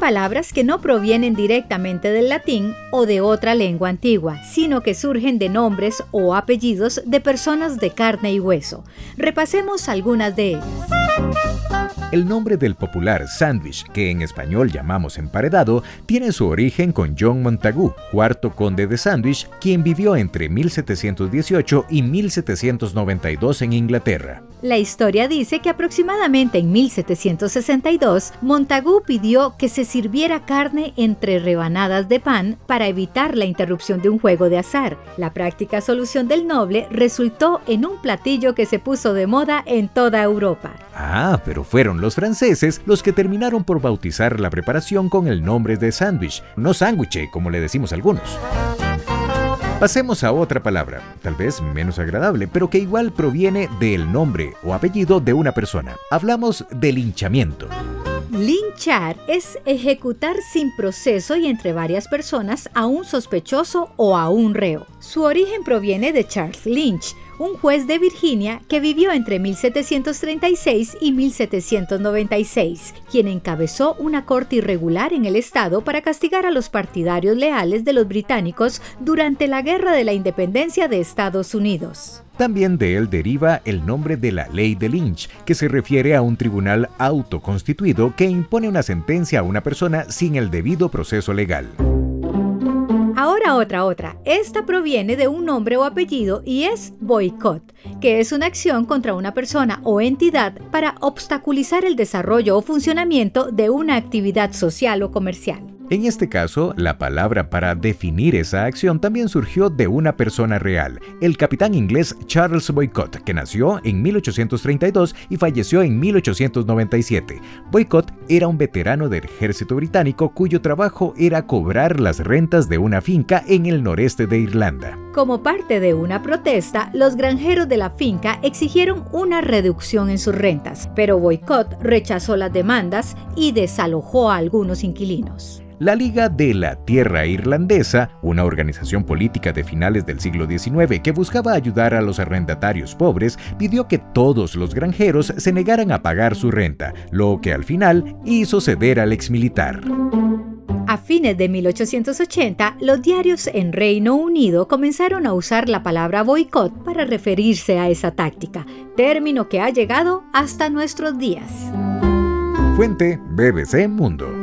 palabras que no provienen directamente del latín o de otra lengua antigua, sino que surgen de nombres o apellidos de personas de carne y hueso. Repasemos algunas de ellas. El nombre del popular sándwich, que en español llamamos emparedado, tiene su origen con John Montagu, cuarto conde de Sandwich, quien vivió entre 1718 y 1792 en Inglaterra. La historia dice que aproximadamente en 1762, Montagu pidió que se sirviera carne entre rebanadas de pan para evitar la interrupción de un juego de azar. La práctica solución del noble resultó en un platillo que se puso de moda en toda Europa. Ah, pero fueron los franceses los que terminaron por bautizar la preparación con el nombre de sándwich, no sándwich, como le decimos algunos. Pasemos a otra palabra, tal vez menos agradable, pero que igual proviene del nombre o apellido de una persona. Hablamos de linchamiento. Linchar es ejecutar sin proceso y entre varias personas a un sospechoso o a un reo. Su origen proviene de Charles Lynch, un juez de Virginia que vivió entre 1736 y 1796, quien encabezó una corte irregular en el estado para castigar a los partidarios leales de los británicos durante la Guerra de la Independencia de Estados Unidos. También de él deriva el nombre de la ley de Lynch, que se refiere a un tribunal autoconstituido que impone una sentencia a una persona sin el debido proceso legal. Ahora otra. Esta proviene de un nombre o apellido y es boicot, que es una acción contra una persona o entidad para obstaculizar el desarrollo o funcionamiento de una actividad social o comercial. En este caso, la palabra para definir esa acción también surgió de una persona real, el capitán inglés Charles Boycott, que nació en 1832 y falleció en 1897. Boycott era un veterano del ejército británico cuyo trabajo era cobrar las rentas de una finca en el noreste de Irlanda. Como parte de una protesta, los granjeros de la finca exigieron una reducción en sus rentas, pero Boycott rechazó las demandas y desalojó a algunos inquilinos. La Liga de la Tierra Irlandesa, una organización política de finales del siglo XIX que buscaba ayudar a los arrendatarios pobres, pidió que todos los granjeros se negaran a pagar su renta, lo que al final hizo ceder al exmilitar. A fines de 1880, los diarios en Reino Unido comenzaron a usar la palabra boicot para referirse a esa táctica, término que ha llegado hasta nuestros días. Fuente: BBC Mundo.